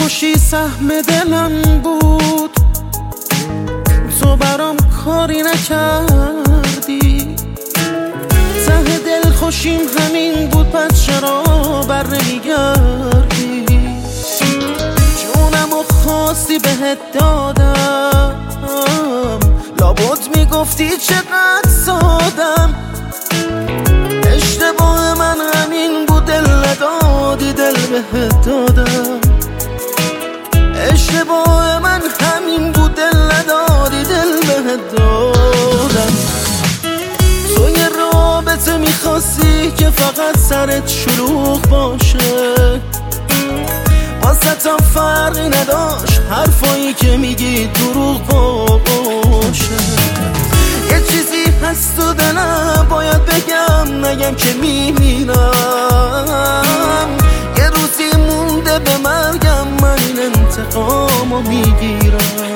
خوشی سهم دلم بود، تو برام کاری نکردی. ته دل خوشیم همین بود، پس چرا بر نمیگردی؟ جونمو خواستی بهت دادم، لابد میگفتی چقدر سادم. اشتباه من همین بود، دل ندادی دل بهت دادم. اشتباه من همین بود، دل ندادی دل بهت دادم. تو یه رابطه میخواستی که فقط سرت شلوغ باشه، واسه فرقی نداشت حرفایی که میگی دروغ باشه. یه چیزی هست تو دلم باید بگم، نگم که میمیرم. یه روزی مونده به مرگم، من این انتقامو میگیرم.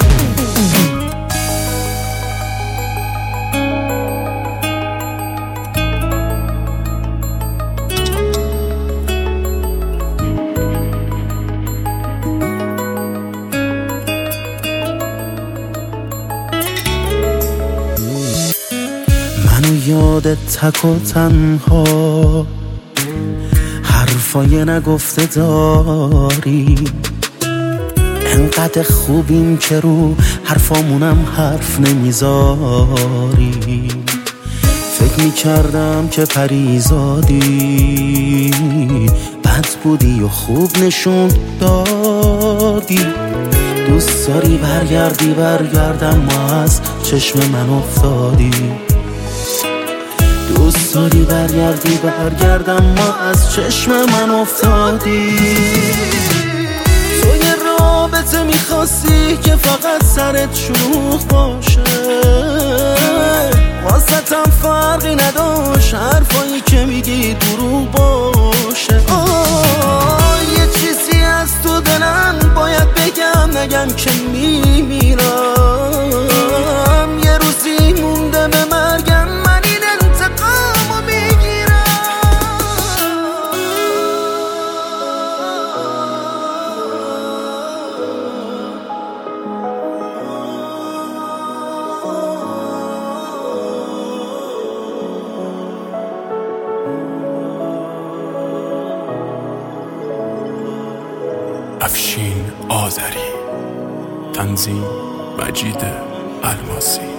منو یادت تک و تنها، حرفای نگفته داری. انقدر خوبیم که رو حرفامونم حرف نمیذاری. فکر میکردم که پریزادی، بد بودی و خوب نشون دادی. دوست داری برگردم، ما از چشم من افتادی. دوست داری برگردم، ما از چشم من افتادی. تو یه رابطه میخواستی که فقط سرت شلوغ باشه، واسه فرقی نداشت حرفایی که میگی دروغ باشه. یه چیزی از تو دلم باید بگم، نگم که میمیرم. یه روزی مونده به مرگم، من این انتقامو میگیرم. افشین آذری، تنظیم مجید الماسی.